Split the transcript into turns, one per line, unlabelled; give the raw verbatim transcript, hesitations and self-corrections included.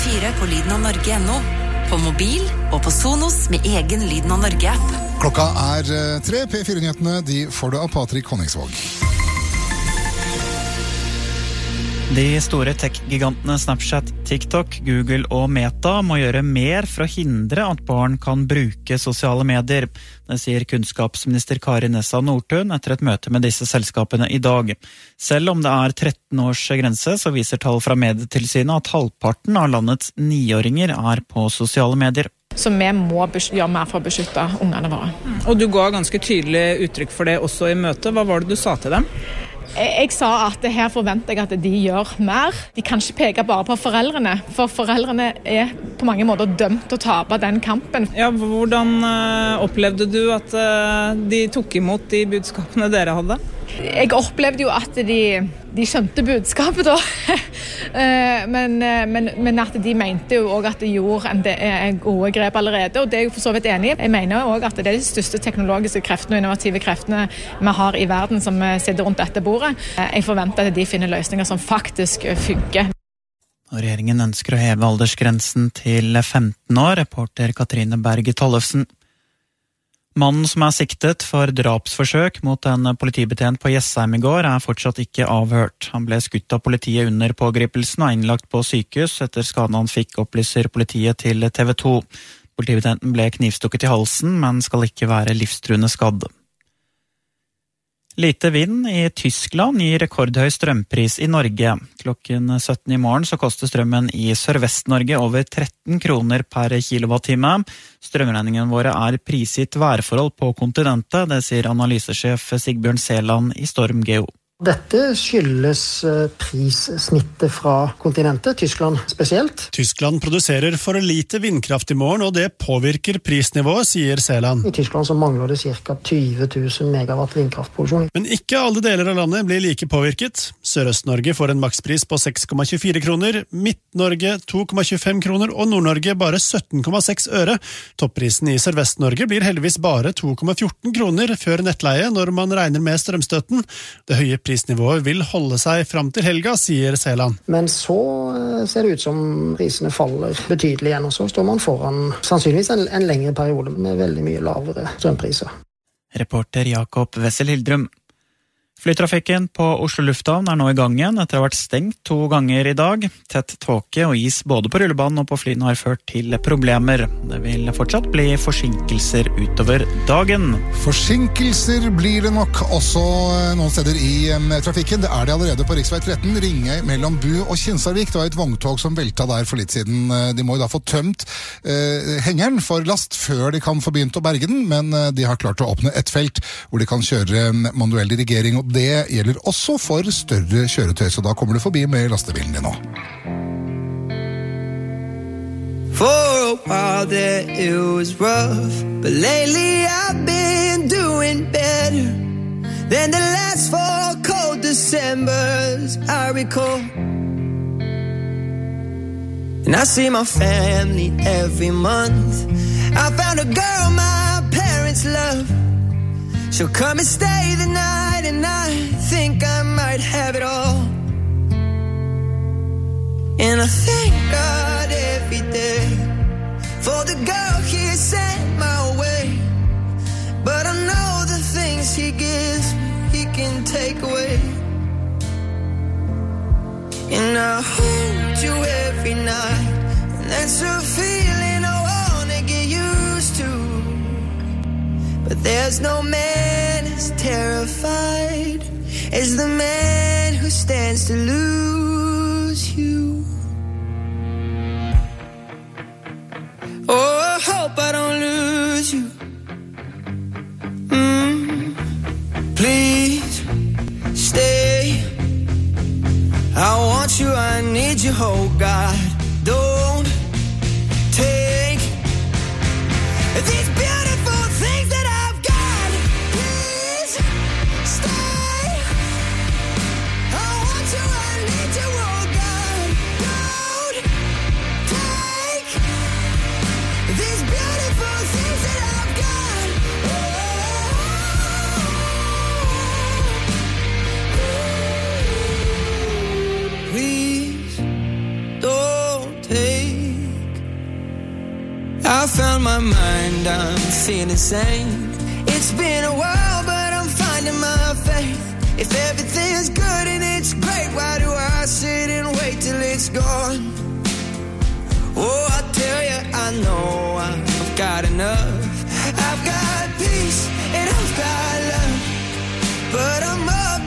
tjuefire på lyden av Norge punkt no, på mobil og på Sonos med egen Lyden av Norge-app.
Klokka er tre, P fire-nyhetene, de får du av Patrik Honningsvåg.
De store tech-gigantene Snapchat, TikTok, Google og Meta må gjøre mer for å hindre at barn kan bruke sosiale medier. Det sier kunnskapsminister Kari Nessa Nordtun etter et møte med disse selskapene i dag. Selv om det er tretten års grense, så viser tall fra Medietilsynet at halvparten av landets niåringer er på sosiale medier.
Så vi må gjøre mer for å beskytte ungene våre.
Og du ga ganske tydelig uttrykk for det også i møtet. Hva var det du sa til dem?
Jeg sa at her forventer jeg at de gjør mer. De kan ikke peke bare på foreldrene, for foreldrene er på mange måter dømt til å tape den kampen.
Ja, hvordan opplevde du at de tok imot de budskapene dere hadde?
Jeg opplevde jo at de, de skjønte budskapet da, men, men, men at de mente jo også at de gjorde en, en gode grep allerede, og det er jeg for så vidt enig i. Jeg mener også at det er de største teknologiske kreftene og innovative kreftene vi har i verden som sitter rundt dette bordet. Jeg forventer at de finner løsninger som faktisk funker.
Regjeringen ønsker å heve aldersgrensen til femten år, reporter Katrine Berge Tollefsen. Mannen som er siktet for drapsforsøk mot en politibetjent på Jessheim i går er fortsatt ikke avhørt. Han ble skutt av politiet under pågripelsen og innlagt på sykehus etter skaden han fikk, opplyser politiet til T V to. Politibetjenten ble knivstukket i halsen, men skal ikke være livstruende skadd. Lite vind i Tyskland gir rekordhøy strømpris i Norge. Klokken sytten i morgen så koster strømmen i Sørvest-Norge over tretten kroner per kilowattime. Strømregningen våre er prisgitt værforhold på kontinentet, det sier analysesjef Sigbjørn Seland i Storm Geo.
Dette skyldes prissnittet fra kontinentet, Tyskland spesielt.
Tyskland produserer for lite vindkraft i morgen, og det påvirker prisnivået, sier Seland.
I Tyskland så mangler det ca. tjue tusen megawatt vindkraftproduksjon.
Men ikke alle deler av landet blir like påvirket. Sørøst-Norge får en makspris på seks komma tjuefire kroner, Midt-Norge to komma tjuefem kroner og Nord-Norge bare sytten komma seks øre. Topprisen i Sørvest-Norge blir heldigvis bare to komma fjorten kroner før nettleie når man regner med strømstøtten. Det høye prisnivået vil holde seg fram til helga, sier Seland.
Men så ser det ut som prisene faller betydelig igjen, og så står man foran sannsynligvis en, en lengre periode med veldig mye lavere strømpriser.
Reporter Jakob Wessel Hildrum. Flytrafikken på Oslo Lufthavn er nå i gang igjen etter å ha vært stengt to ganger i dag. Tett tåke og is både på rullebanen og på flyene har ført til problemer. Det vil fortsatt bli forsinkelser utover dagen.
Forsinkelser blir det nok også noen steder i trafikken. Det er det allerede på riksvei tretten, Ringøy mellom Bu og Kinsarvik. Det var et vogntog som velta der for litt siden. De må jo da få tømt eh, hengeren for last før de kan få begynt å berge den, men de har klart å åpne et felt hvor de kan kjøre manuell dirigering, og det gjelder også for større kjøretøy, så da kommer du forbi med lastebilen din nå.
For a while there it was rough, but lately I've been doing better than the last four cold Decembers I recall. And I see my family every month. I found a girl my parents love. She'll come and stay the night, and I think I might have it all. And I thank God every day for the girl he sent my way. But I know the things he gives me, he can take away. And I hold you every night, and that's a feeling I wanna get used to. But there's no man as terrified as the man who stands to lose you. Oh, I hope I don't lose you. Mm. Please stay. I want you, I need you, oh God. Don't take these beautiful things that I've got. Please stay. I want you, I need you, oh God. Don't take these beautiful things that I've got. Oh, please don't my mind, I'm feeling sane. It's been a while, but I'm finding my faith. If everything's good and it's great, why do I sit and wait till it's gone?